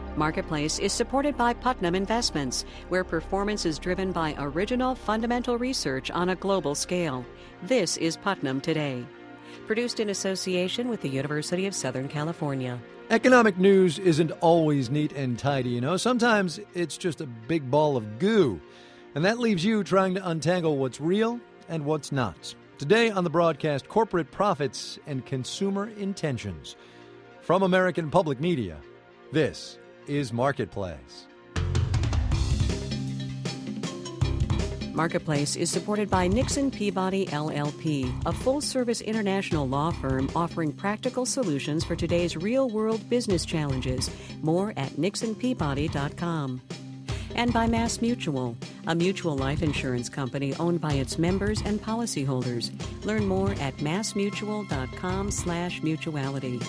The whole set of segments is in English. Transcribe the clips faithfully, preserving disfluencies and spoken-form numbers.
Marketplace is supported by Putnam Investments, where performance is driven by original fundamental research on a global scale. This is Putnam Today. Produced in association with the University of Southern California. Economic news isn't always neat and tidy, you know. Sometimes it's just a big ball of goo. And that leaves you trying to untangle what's real and what's not. Today on the broadcast, corporate profits and consumer intentions. From American Public Media, this is Marketplace. Marketplace is supported by Nixon Peabody L L P, a full-service international law firm offering practical solutions for today's real-world business challenges. More at nixon peabody dot com. And by Mass Mutual, a mutual life insurance company owned by its members and policyholders. Learn more at massmutual.com slash mutuality.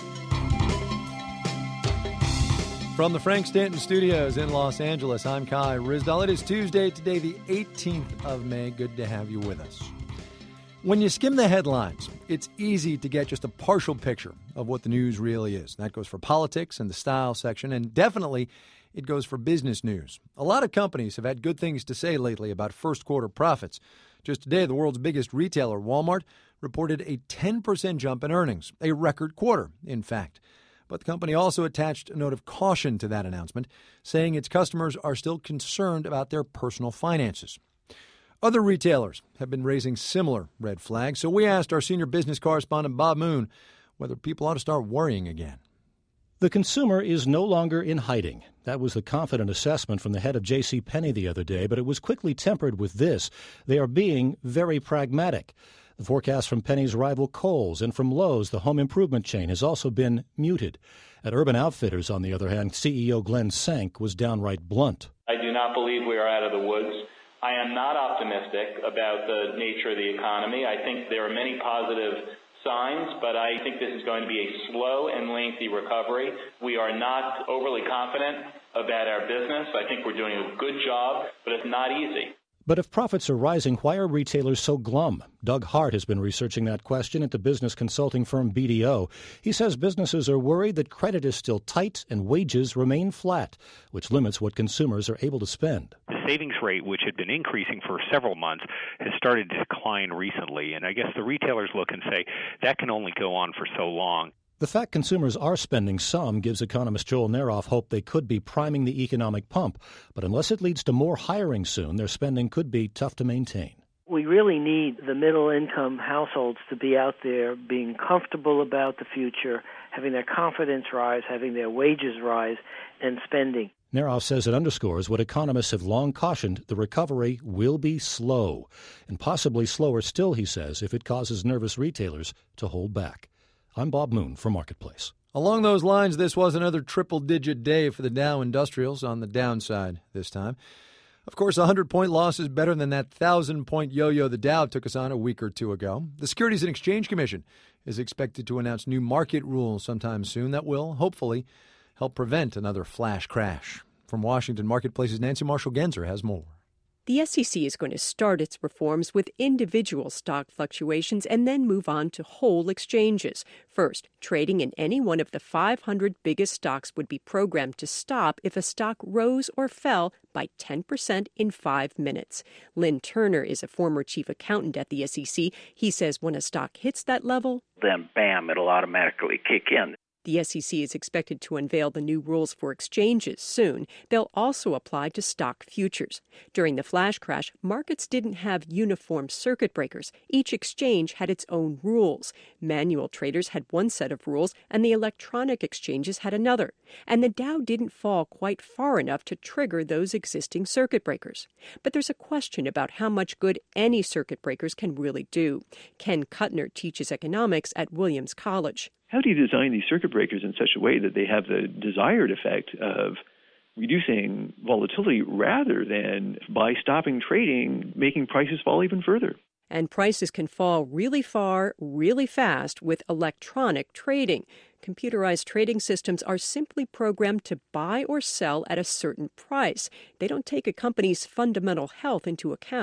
From the Frank Stanton Studios in Los Angeles, I'm Kai Ryssdal. It is Tuesday, today the eighteenth of May. Good to have you with us. When you skim the headlines, it's easy to get just a partial picture of what the news really is. That goes for politics and the style section, and definitely it goes for business news. A lot of companies have had good things to say lately about first quarter profits. Just today, the world's biggest retailer, Walmart, reported a ten percent jump in earnings, a record quarter, in fact. But the company also attached a note of caution to that announcement, saying its customers are still concerned about their personal finances. Other retailers have been raising similar red flags, so we asked our senior business correspondent Bob Moon whether people ought to start worrying again. The consumer is no longer in hiding. That was the confident assessment from the head of J C. Penney the other day, but it was quickly tempered with this. They are being very pragmatic. The forecast from Penney's rival Kohl's and from Lowe's, the home improvement chain, has also been muted. At Urban Outfitters, on the other hand, C E O Glenn Sank was downright blunt. I do not believe we are out of the woods. I am not optimistic about the nature of the economy. I think there are many positive signs, but I think this is going to be a slow and lengthy recovery. We are not overly confident about our business. I think we're doing a good job, but it's not easy. But if profits are rising, why are retailers so glum? Doug Hart has been researching that question at the business consulting firm B D O. He says businesses are worried that credit is still tight and wages remain flat, which limits what consumers are able to spend. The savings rate, which had been increasing for several months, has started to decline recently. And I guess the retailers look and say that can only go on for so long. The fact consumers are spending some gives economist Joel Neroff hope they could be priming the economic pump. But unless it leads to more hiring soon, their spending could be tough to maintain. We really need the middle-income households to be out there being comfortable about the future, having their confidence rise, having their wages rise, and spending. Neroff says it underscores what economists have long cautioned: the recovery will be slow, and possibly slower still, he says, if it causes nervous retailers to hold back. I'm Bob Moon for Marketplace. Along those lines, this was another triple-digit day for the Dow Industrials on the downside this time. Of course, a hundred-point loss is better than that thousand-point yo-yo the Dow took us on a week or two ago. The Securities and Exchange Commission is expected to announce new market rules sometime soon that will, hopefully, help prevent another flash crash. From Washington, Marketplace's Nancy Marshall-Genzer has more. The S E C is going to start its reforms with individual stock fluctuations and then move on to whole exchanges. First, trading in any one of the five hundred biggest stocks would be programmed to stop if a stock rose or fell by ten percent in five minutes. Lynn Turner is a former chief accountant at the S E C. He says when a stock hits that level, then bam, it'll automatically kick in. The S E C is expected to unveil the new rules for exchanges soon. They'll also apply to stock futures. During the flash crash, markets didn't have uniform circuit breakers. Each exchange had its own rules. Manual traders had one set of rules, and the electronic exchanges had another. And the Dow didn't fall quite far enough to trigger those existing circuit breakers. But there's a question about how much good any circuit breakers can really do. Ken Kuttner teaches economics at Williams College. How do you design these circuit breakers in such a way that they have the desired effect of reducing volatility rather than, by stopping trading, making prices fall even further? And prices can fall really far, really fast with electronic trading. Computerized trading systems are simply programmed to buy or sell at a certain price. They don't take a company's fundamental health into account.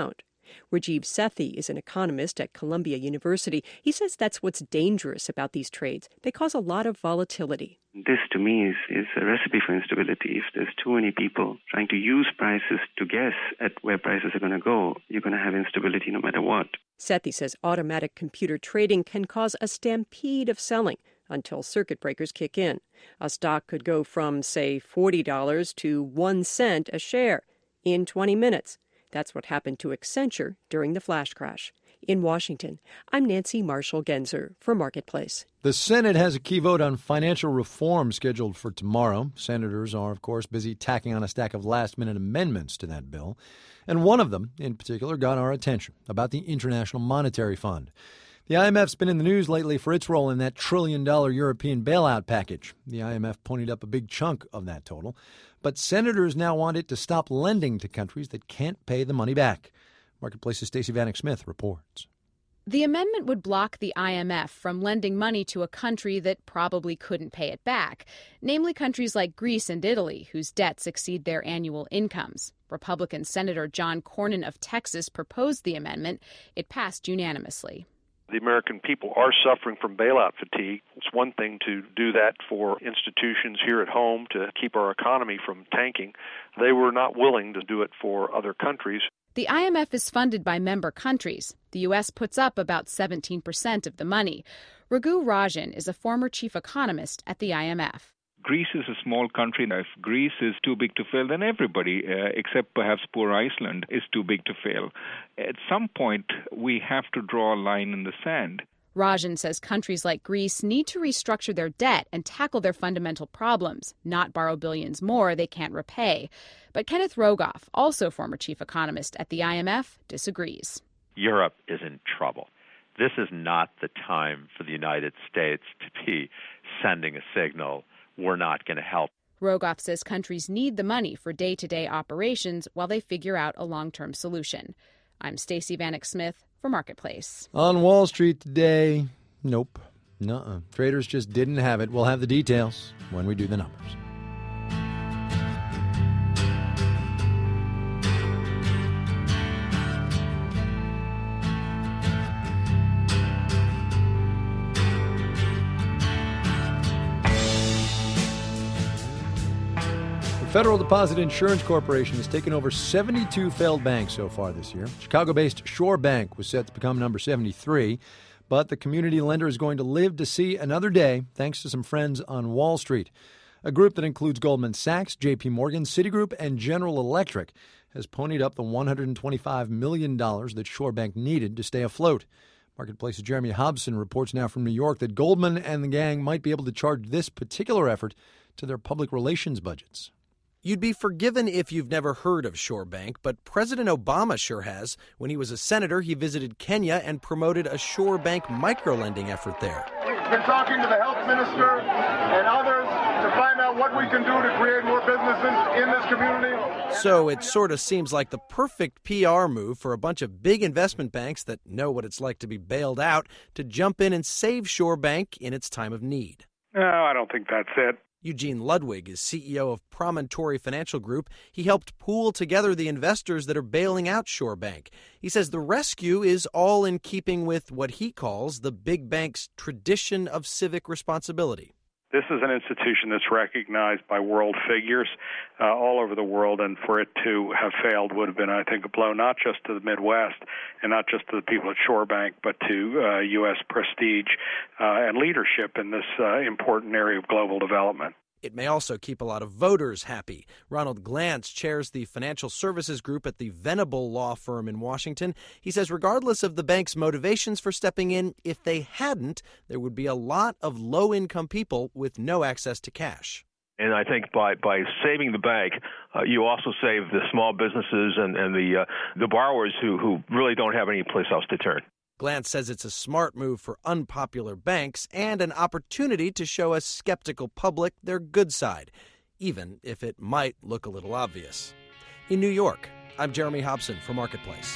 Rajiv Sethi is an economist at Columbia University. He says that's what's dangerous about these trades. They cause a lot of volatility. This, to me, is, is a recipe for instability. If there's too many people trying to use prices to guess at where prices are going to go, you're going to have instability no matter what. Sethi says automatic computer trading can cause a stampede of selling until circuit breakers kick in. A stock could go from, say, forty dollars to one cent a share in twenty minutes. That's what happened to Accenture during the flash crash. In Washington, I'm Nancy Marshall-Genzer for Marketplace. The Senate has a key vote on financial reform scheduled for tomorrow. Senators are, of course, busy tacking on a stack of last-minute amendments to that bill. And one of them, in particular, got our attention, about the International Monetary Fund. The I M F's been in the news lately for its role in that trillion-dollar European bailout package. The I M F ponied up a big chunk of that total. But senators now want it to stop lending to countries that can't pay the money back. Marketplace's Stacey Vanek Smith reports. The amendment would block the I M F from lending money to a country that probably couldn't pay it back, namely countries like Greece and Italy, whose debts exceed their annual incomes. Republican Senator John Cornyn of Texas proposed the amendment. It passed unanimously. The American people are suffering from bailout fatigue. It's one thing to do that for institutions here at home to keep our economy from tanking. They were not willing to do it for other countries. The I M F is funded by member countries. The U S puts up about seventeen percent of the money. Raghu Rajan is a former chief economist at the I M F. Greece is a small country. Now, if Greece is too big to fail, then everybody, uh, except perhaps poor Iceland, is too big to fail. At some point, we have to draw a line in the sand. Rajan says countries like Greece need to restructure their debt and tackle their fundamental problems, not borrow billions more they can't repay. But Kenneth Rogoff, also former chief economist at the I M F, disagrees. Europe is in trouble. This is not the time for the United States to be sending a signal, we're not going to help. Rogoff says countries need the money for day-to-day operations while they figure out a long-term solution. I'm Stacey Vanek Smith for Marketplace. On Wall Street today, nope. Nuh-uh. Traders just didn't have it. We'll have the details when we do the numbers. Federal Deposit Insurance Corporation has taken over seventy-two failed banks so far this year. Chicago-based Shore Bank was set to become number seventy-three, but the community lender is going to live to see another day thanks to some friends on Wall Street. A group that includes Goldman Sachs, J P Morgan, Citigroup, and General Electric has ponied up the one hundred twenty-five million dollars that Shore Bank needed to stay afloat. Marketplace's Jeremy Hobson reports now from New York that Goldman and the gang might be able to charge this particular effort to their public relations budgets. You'd be forgiven if you've never heard of Shore Bank, but President Obama sure has. When he was a senator, he visited Kenya and promoted a Shore Bank microlending effort there. We've been talking to the health minister and others to find out what we can do to create more businesses in this community. So it sort of seems like the perfect P R move for a bunch of big investment banks that know what it's like to be bailed out to jump in and save Shore Bank in its time of need. No, I don't think that's it. Eugene Ludwig is C E O of Promontory Financial Group. He helped pool together the investors that are bailing out Shore Bank. He says the rescue is all in keeping with what he calls the big bank's tradition of civic responsibility. This is an institution that's recognized by world figures uh, all over the world, and for it to have failed would have been, I think, a blow not just to the Midwest and not just to the people at Shore Bank, but to uh, U S prestige uh, and leadership in this uh, important area of global development. It may also keep a lot of voters happy. Ronald Glantz chairs the financial services group at the Venable law firm in Washington. He says regardless of the bank's motivations for stepping in, if they hadn't, there would be a lot of low-income people with no access to cash. And I think by, by saving the bank, uh, you also save the small businesses and, and the uh, the borrowers who, who really don't have any place else to turn. Glantz says it's a smart move for unpopular banks and an opportunity to show a skeptical public their good side, even if it might look a little obvious. In New York, I'm Jeremy Hobson for Marketplace.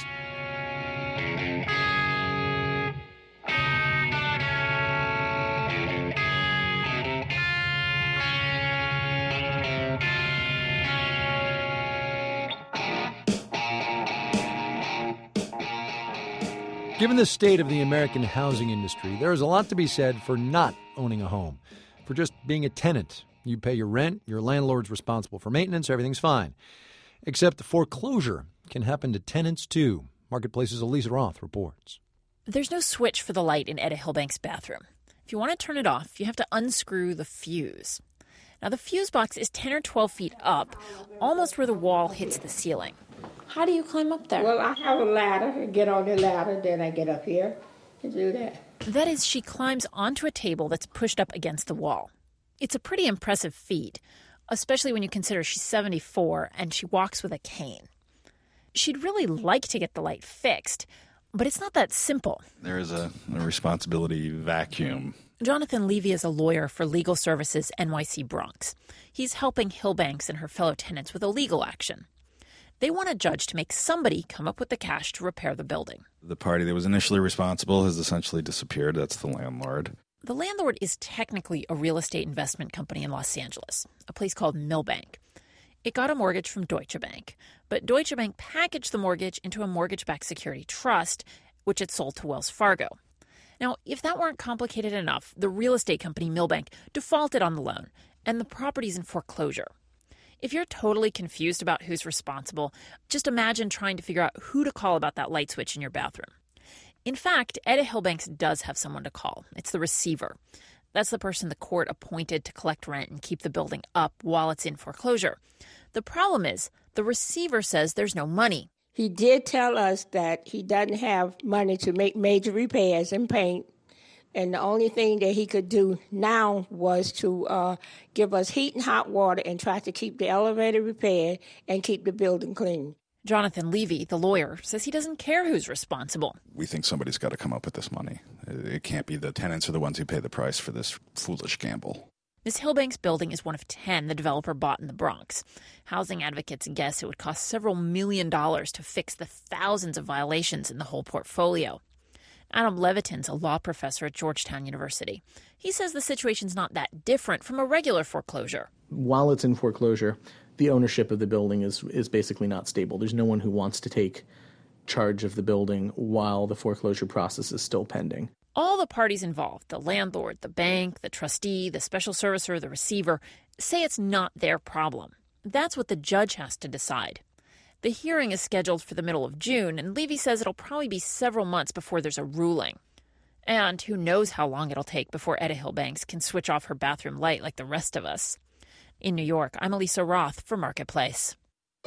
Given the state of the American housing industry, there is a lot to be said for not owning a home, for just being a tenant. You pay your rent, your landlord's responsible for maintenance, everything's fine. Except the foreclosure can happen to tenants, too. Marketplace's Elise Roth reports. There's no switch for the light in Etta Hillbank's bathroom. If you want to turn it off, you have to unscrew the fuse. Now, the fuse box is ten or twelve feet up, almost where the wall hits the ceiling. How do you climb up there? Well, I have a ladder. I get on the ladder, then I get up here and do that. That is, she climbs onto a table that's pushed up against the wall. It's a pretty impressive feat, especially when you consider she's seventy-four and she walks with a cane. She'd really like to get the light fixed, but it's not that simple. There is a, a responsibility vacuum. Jonathan Levy is a lawyer for Legal Services N Y C Bronx. He's helping Hillbanks and her fellow tenants with a legal action. They want a judge to make somebody come up with the cash to repair the building. The party that was initially responsible has essentially disappeared. That's the landlord. The landlord is technically a real estate investment company in Los Angeles, a place called Milbank. It got a mortgage from Deutsche Bank, but Deutsche Bank packaged the mortgage into a mortgage-backed security trust, which it sold to Wells Fargo. Now, if that weren't complicated enough, the real estate company Milbank defaulted on the loan, and the property's in foreclosure. If you're totally confused about who's responsible, just imagine trying to figure out who to call about that light switch in your bathroom. In fact, Etta Hillbanks does have someone to call. It's the receiver. That's the person the court appointed to collect rent and keep the building up while it's in foreclosure. The problem is, the receiver says there's no money. He did tell us that he doesn't have money to make major repairs and paint, and the only thing that he could do now was to uh, give us heat and hot water and try to keep the elevator repaired and keep the building clean. Jonathan Levy, the lawyer, says he doesn't care who's responsible. We think somebody's got to come up with this money. It can't be the tenants are the ones who pay the price for this foolish gamble. Miss Hillbank's building is one of ten the developer bought in the Bronx. Housing advocates guess it would cost several million dollars to fix the thousands of violations in the whole portfolio. Adam Levitin's a law professor at Georgetown University. He says the situation's not that different from a regular foreclosure. While it's in foreclosure, the ownership of the building is is basically not stable. There's no one who wants to take charge of the building while the foreclosure process is still pending. All the parties involved, the landlord, the bank, the trustee, the special servicer, the receiver, say it's not their problem. That's what the judge has to decide. The hearing is scheduled for the middle of June, and Levy says it'll probably be several months before there's a ruling. And who knows how long it'll take before Etta Hillbanks can switch off her bathroom light like the rest of us. In New York, I'm Elisa Roth for Marketplace.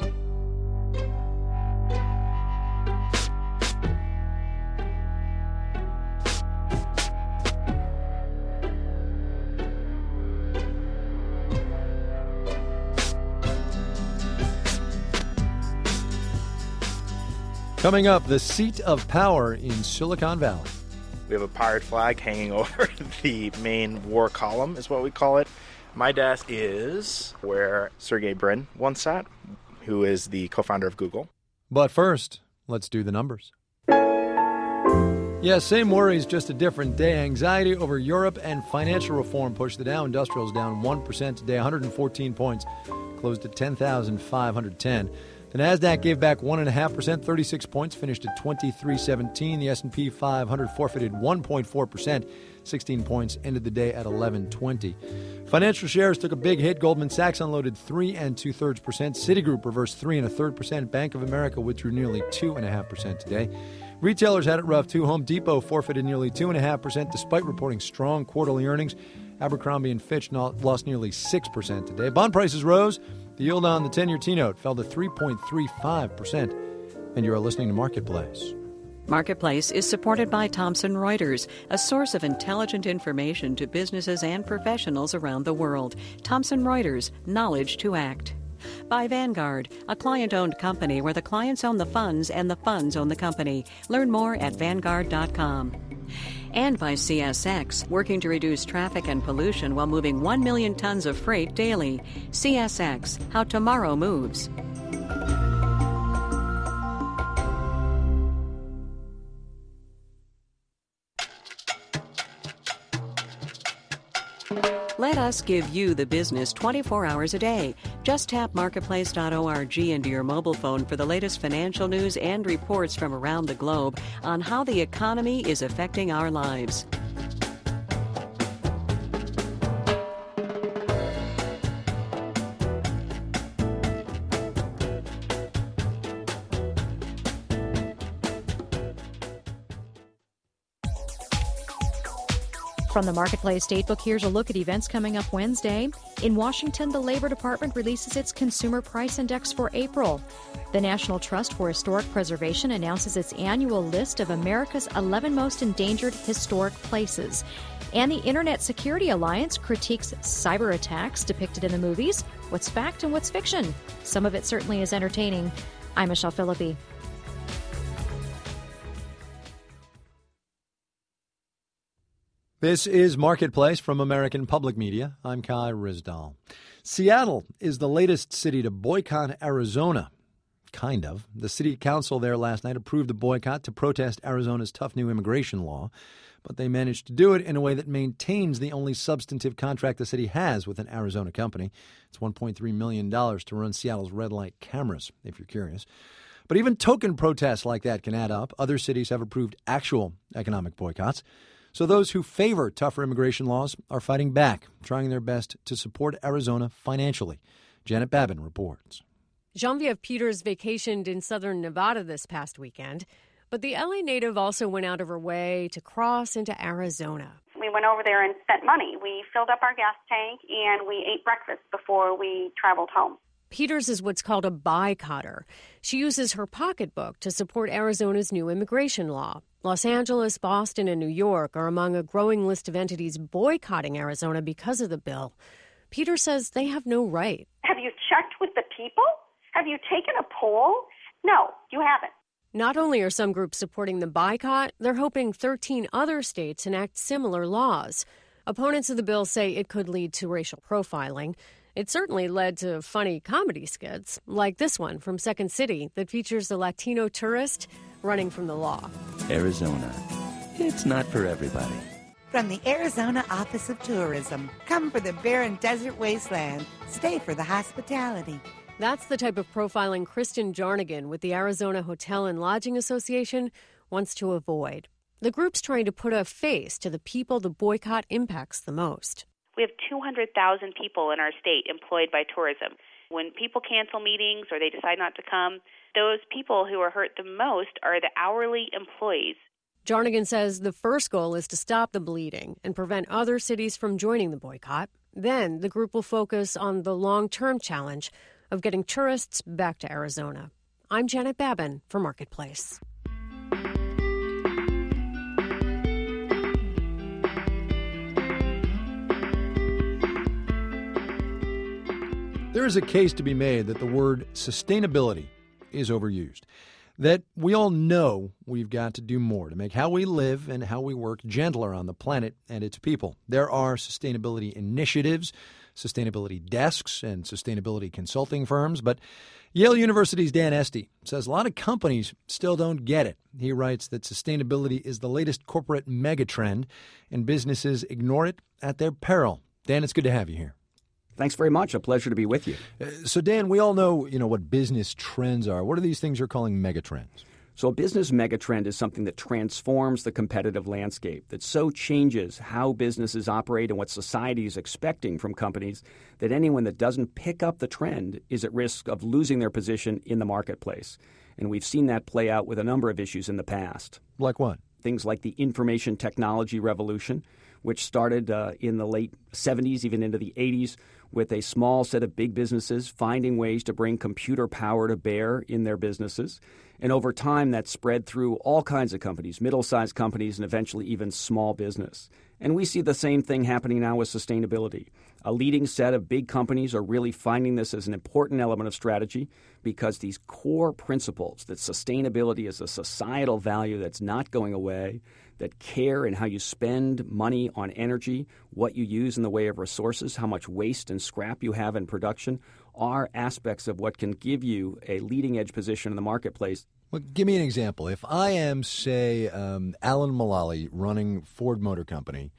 Coming up, the seat of power in Silicon Valley. We have a pirate flag hanging over the main war column, is what we call it. My desk is where Sergey Brin once sat, who is the co-founder of Google. But first, let's do the numbers. Yeah, same worries, just a different day. Anxiety over Europe and financial reform pushed the Dow Industrials down one percent today, one hundred fourteen points, closed at ten thousand five hundred ten. The Nasdaq gave back one point five percent, thirty-six points, finished at twenty-three seventeen. The S and P five hundred forfeited one point four percent, sixteen points, ended the day at eleven twenty. Financial shares took a big hit. Goldman Sachs unloaded three and two-thirds percent. Citigroup reversed three and a third percent. Bank of America withdrew nearly two and a half percent today. Retailers had it rough too. Home Depot forfeited nearly two and a half percent despite reporting strong quarterly earnings. Abercrombie and Fitch lost nearly six percent today. Bond prices rose. The yield on the ten-year T-note fell to three point three five percent. And you are listening to Marketplace. Marketplace is supported by Thomson Reuters, a source of intelligent information to businesses and professionals around the world. Thomson Reuters, knowledge to act. By Vanguard, a client-owned company where the clients own the funds and the funds own the company. Learn more at Vanguard dot com. And by C S X, working to reduce traffic and pollution while moving one million tons of freight daily. C S X, how tomorrow moves. Let us give you the business twenty-four hours a day. Just tap marketplace dot org into your mobile phone for the latest financial news and reports from around the globe on how the economy is affecting our lives. From the Marketplace Statebook, here's a look at events coming up Wednesday. In Washington, the Labor Department releases its Consumer Price Index for April. The National Trust for Historic Preservation announces its annual list of America's eleven most endangered historic places. And the Internet Security Alliance critiques cyber attacks depicted in the movies. What's fact and what's fiction? Some of it certainly is entertaining. I'm Michelle Philippi. This is Marketplace from American Public Media. I'm Kai Ryssdal. Seattle is the latest city to boycott Arizona. Kind of. The city council there last night approved the boycott to protest Arizona's tough new immigration law, but they managed to do it in a way that maintains the only substantive contract the city has with an Arizona company. It's one point three million dollars to run Seattle's red light cameras, if you're curious. But even token protests like that can add up. Other cities have approved actual economic boycotts. So those who favor tougher immigration laws are fighting back, trying their best to support Arizona financially. Janet Babin reports. Genevieve Peters vacationed in southern Nevada this past weekend, but the L A native also went out of her way to cross into Arizona. We went over there and spent money. We filled up our gas tank and we ate breakfast before we traveled home. Peters is what's called a boycotter. She uses her pocketbook to support Arizona's new immigration law. Los Angeles, Boston, and New York are among a growing list of entities boycotting Arizona because of the bill. Peters says they have no right. Have you checked with the people? Have you taken a poll? No, you haven't. Not only are some groups supporting the boycott, they're hoping thirteen other states enact similar laws. Opponents of the bill say it could lead to racial profiling. It certainly led to funny comedy skits, like this one from Second City that features the Latino tourist running from the law. Arizona. It's not for everybody. From the Arizona Office of Tourism, come for the barren desert wasteland. Stay for the hospitality. That's the type of profiling Kristen Jarnigan with the Arizona Hotel and Lodging Association wants to avoid. The group's trying to put a face to the people the boycott impacts the most. We have two hundred thousand people in our state employed by tourism. When people cancel meetings or they decide not to come, those people who are hurt the most are the hourly employees. Jarnigan says the first goal is to stop the bleeding and prevent other cities from joining the boycott. Then the group will focus on the long-term challenge of getting tourists back to Arizona. I'm Janet Babin for Marketplace. There is a case to be made that the word sustainability is overused, that we all know we've got to do more to make how we live and how we work gentler on the planet and its people. There are sustainability initiatives, sustainability desks, and sustainability consulting firms, but Yale University's Dan Esty says a lot of companies still don't get it. He writes that sustainability is the latest corporate megatrend, and businesses ignore it at their peril. Dan, it's good to have you here. Thanks very much. A pleasure to be with you. Uh, so, Dan, we all know, you know, what business trends are. What are these things you're calling megatrends? So a business megatrend is something that transforms the competitive landscape, that so changes how businesses operate and what society is expecting from companies that anyone that doesn't pick up the trend is at risk of losing their position in the marketplace. And we've seen that play out with a number of issues in the past. Like what? Things like the information technology revolution, which started uh, in the late seventies, even into the eighties, with a small set of big businesses finding ways to bring computer power to bear in their businesses. And over time, that spread through all kinds of companies, middle-sized companies, and eventually even small business. And we see the same thing happening now with sustainability. A leading set of big companies are really finding this as an important element of strategy because these core principles that sustainability is a societal value that's not going away, that care in how you spend money on energy, what you use in the way of resources, how much waste and scrap you have in production, are aspects of what can give you a leading-edge position in the marketplace. Well, give me an example. If I am, say, um, Alan Mulally running Ford Motor Company,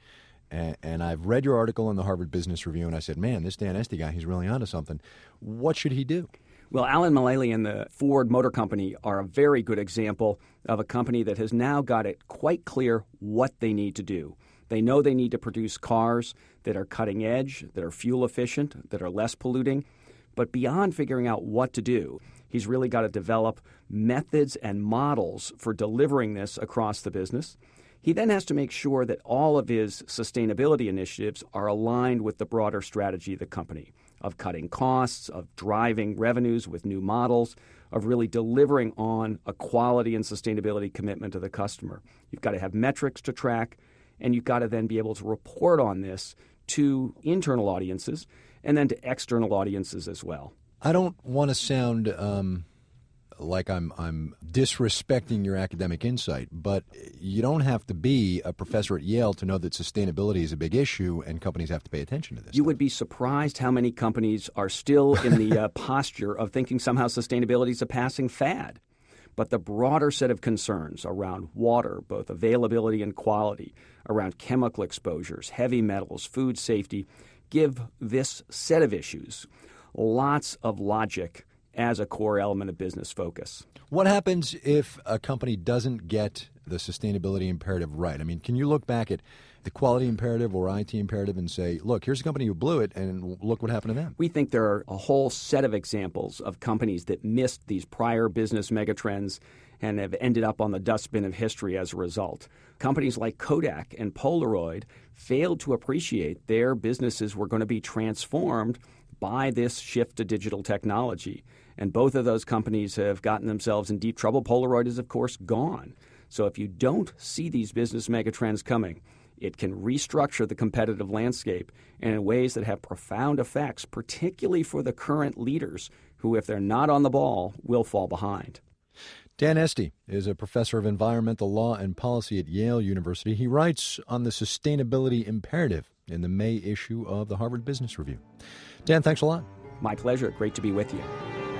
and, and I've read your article in the Harvard Business Review, and I said, man, this Dan Esty guy, he's really onto something. What should he do? Well, Alan Mulally and the Ford Motor Company are a very good example of a company that has now got it quite clear what they need to do. They know they need to produce cars that are cutting edge, that are fuel efficient, that are less polluting. But beyond figuring out what to do, he's really got to develop methods and models for delivering this across the business. He then has to make sure that all of his sustainability initiatives are aligned with the broader strategy of the company, of cutting costs, of driving revenues with new models, of really delivering on a quality and sustainability commitment to the customer. You've got to have metrics to track, and you've got to then be able to report on this to internal audiences and then to external audiences as well. I don't want to sound um, like I'm I'm disrespecting your academic insight, but you don't have to be a professor at Yale to know that sustainability is a big issue and companies have to pay attention to this. You would be surprised how many companies are still in the uh, posture of thinking somehow sustainability is a passing fad. But the broader set of concerns around water, both availability and quality, around chemical exposures, heavy metals, food safety, give this set of issues lots of logic as a core element of business focus. What happens if a company doesn't get the sustainability imperative right? I mean, can you look back at the quality imperative or I T imperative and say, look, here's a company who blew it, and look what happened to them? We think there are a whole set of examples of companies that missed these prior business megatrends and have ended up on the dustbin of history as a result. Companies like Kodak and Polaroid failed to appreciate their businesses were going to be transformed by this shift to digital technology. And both of those companies have gotten themselves in deep trouble. Polaroid is, of course, gone. So if you don't see these business megatrends coming, it can restructure the competitive landscape and in ways that have profound effects, particularly for the current leaders who, if they're not on the ball, will fall behind. Dan Esty is a professor of environmental law and policy at Yale University. He writes on the sustainability imperative in the May issue of the Harvard Business Review. Dan, thanks a lot. My pleasure. Great to be with you.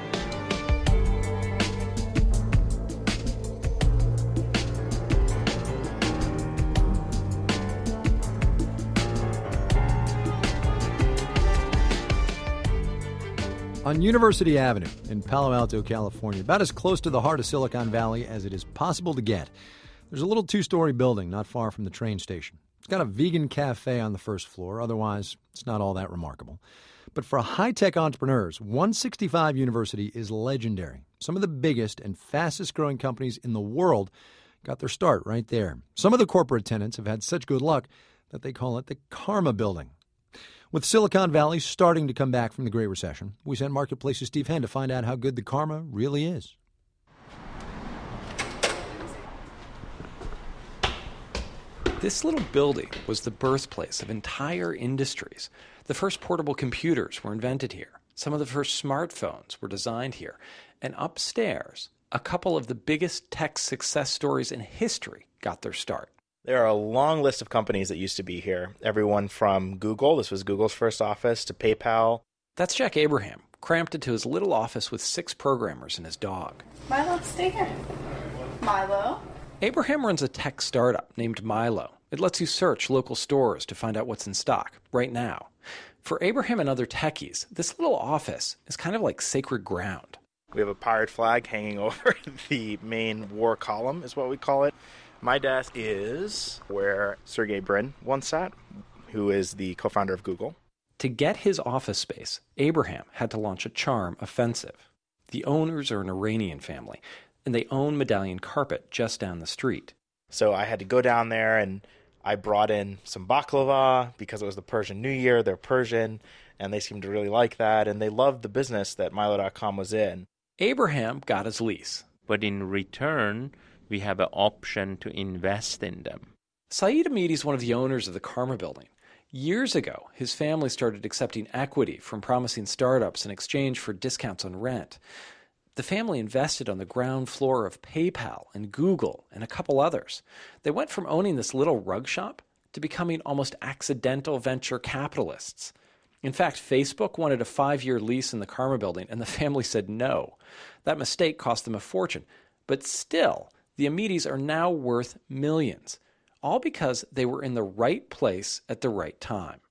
On University Avenue in Palo Alto, California, about as close to the heart of Silicon Valley as it is possible to get, there's a little two-story building not far from the train station. It's got a vegan cafe on the first floor. Otherwise, it's not all that remarkable. But for high-tech entrepreneurs, one sixty-five University is legendary. Some of the biggest and fastest-growing companies in the world got their start right there. Some of the corporate tenants have had such good luck that they call it the Karma Building. With Silicon Valley starting to come back from the Great Recession, we sent Marketplace's Steve Henn to find out how good the karma really is. This little building was the birthplace of entire industries. The first portable computers were invented here. Some of the first smartphones were designed here. And upstairs, a couple of the biggest tech success stories in history got their start. There are a long list of companies that used to be here. Everyone from Google, this was Google's first office, to PayPal. That's Jack Abraham, cramped into his little office with six programmers and his dog. Milo, stay here. Milo? Abraham runs a tech startup named Milo. It lets you search local stores to find out what's in stock right now. For Abraham and other techies, this little office is kind of like sacred ground. We have a pirate flag hanging over the main war column, is what we call it. My desk is where Sergey Brin once sat, who is the co-founder of Google. To get his office space, Abraham had to launch a charm offensive. The owners are an Iranian family, and they own Medallion Carpet just down the street. So I had to go down there, and I brought in some baklava because it was the Persian New Year. They're Persian, and they seemed to really like that, and they loved the business that Milo dot com was in. Abraham got his lease. But in return, we have an option to invest in them. Saeed Amidi is one of the owners of the Karma Building. Years ago, his family started accepting equity from promising startups in exchange for discounts on rent. The family invested on the ground floor of PayPal and Google and a couple others. They went from owning this little rug shop to becoming almost accidental venture capitalists. In fact, Facebook wanted a five-year lease in the Karma Building, and the family said no. That mistake cost them a fortune. But still, the Amidis are now worth millions. all because they were in the right place at the right time.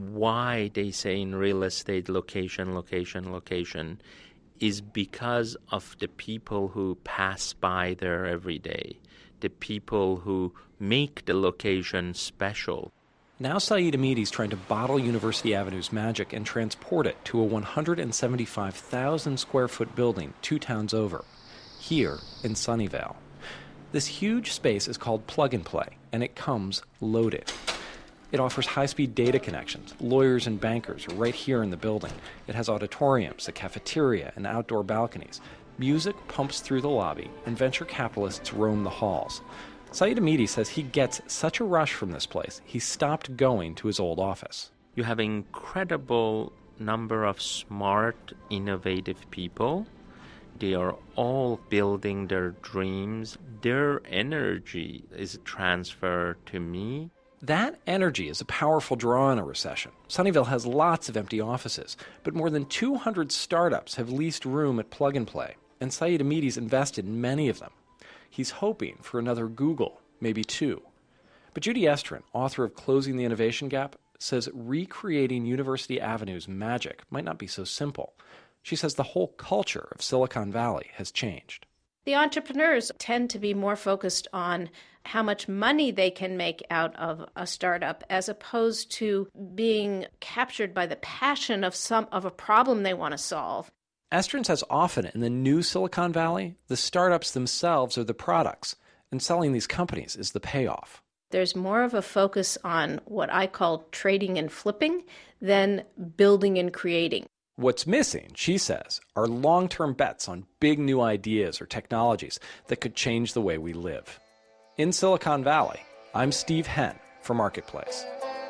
Why they say in real estate location, location, location is because of the people who pass by there every day, the people who make the location special. Now Saeed Hamidi is trying to bottle University Avenue's magic and transport it to a one hundred seventy-five thousand square foot building two towns over, here in Sunnyvale. This huge space is called Plug and Play, and it comes loaded. It offers high-speed data connections. Lawyers and bankers are right here in the building. It has auditoriums, a cafeteria, and outdoor balconies. Music pumps through the lobby, and venture capitalists roam the halls. Saeed Hamidi says he gets such a rush from this place, he stopped going to his old office. You have an incredible number of smart, innovative people. They are all building their dreams. Their energy is transferred to me. That energy is a powerful draw in a recession. Sunnyvale has lots of empty offices, but more than two hundred startups have leased room at Plug and Play, and Saeed Hamidi's invested in many of them. He's hoping for another Google, maybe two. But Judy Estrin, author of Closing the Innovation Gap, says recreating University Avenue's magic might not be so simple. She says the whole culture of Silicon Valley has changed. The entrepreneurs tend to be more focused on how much money they can make out of a startup as opposed to being captured by the passion of some of a problem they want to solve. Estrin says often in the new Silicon Valley, the startups themselves are the products, and selling these companies is the payoff. There's more of a focus on what I call trading and flipping than building and creating. What's missing, she says, are long-term bets on big new ideas or technologies that could change the way we live. In Silicon Valley, I'm Steve Henn for Marketplace.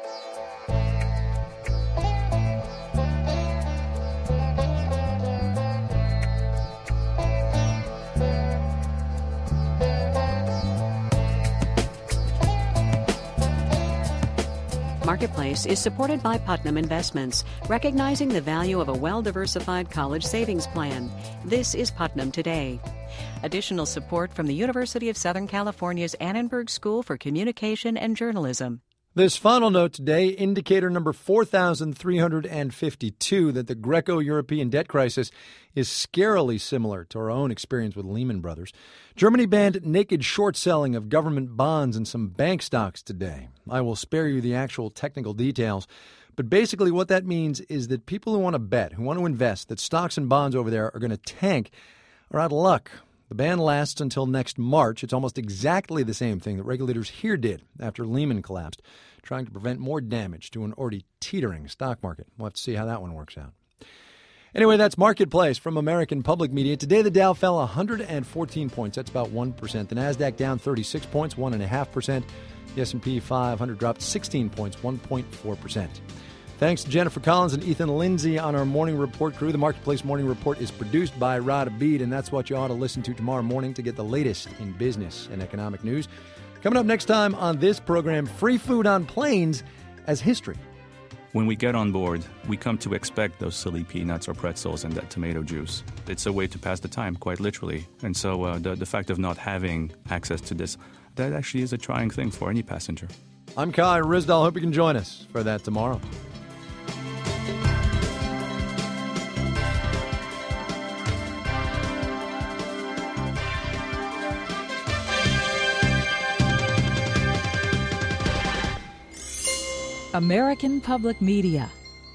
Marketplace is supported by Putnam Investments, recognizing the value of a well-diversified college savings plan. This is Putnam Today. Additional support from the University of Southern California's Annenberg School for Communication and Journalism. This final note today, indicator number four thousand three hundred fifty-two, that the Greco-European debt crisis is scarily similar to our own experience with Lehman Brothers. Germany banned naked short selling of government bonds and some bank stocks today. I will spare you the actual technical details, but basically what that means is that people who want to bet, who want to invest, that stocks and bonds over there are going to tank are out of luck. The ban lasts until next March. It's almost exactly the same thing that regulators here did after Lehman collapsed, trying to prevent more damage to an already teetering stock market. We'll have to see how that one works out. Anyway, that's Marketplace from American Public Media. Today, the Dow fell one hundred fourteen points. That's about one percent. The Nasdaq down thirty-six points, one point five percent. The S and P five hundred dropped sixteen points, one point four percent. Thanks to Jennifer Collins and Ethan Lindsay on our Morning Report crew. The Marketplace Morning Report is produced by Rod Abid, and that's what you ought to listen to tomorrow morning to get the latest in business and economic news. Coming up next time on this program, free food on planes as history. When we get on board, we come to expect those silly peanuts or pretzels and that tomato juice. It's a way to pass the time, quite literally. And so uh, the, the fact of not having access to this, that actually is a trying thing for any passenger. I'm Kai Ryssdal. Hope you can join us for that tomorrow. American Public Media.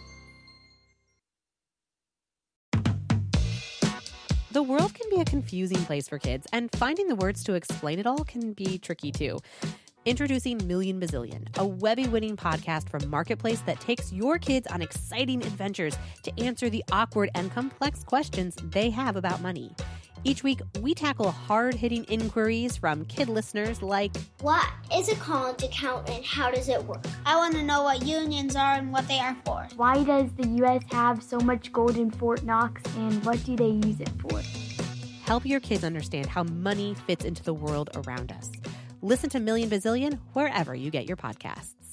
The world can be a confusing place for kids, and finding the words to explain it all can be tricky too. Introducing Million Bazillion, a Webby-winning podcast from Marketplace that takes your kids on exciting adventures to answer the awkward and complex questions they have about money. Each week, we tackle hard-hitting inquiries from kid listeners like, what is a college account and how does it work? I want to know what unions are and what they are for. Why does the U S have so much gold in Fort Knox, and what do they use it for? Help your kids understand how money fits into the world around us. Listen to Million Bazillion wherever you get your podcasts.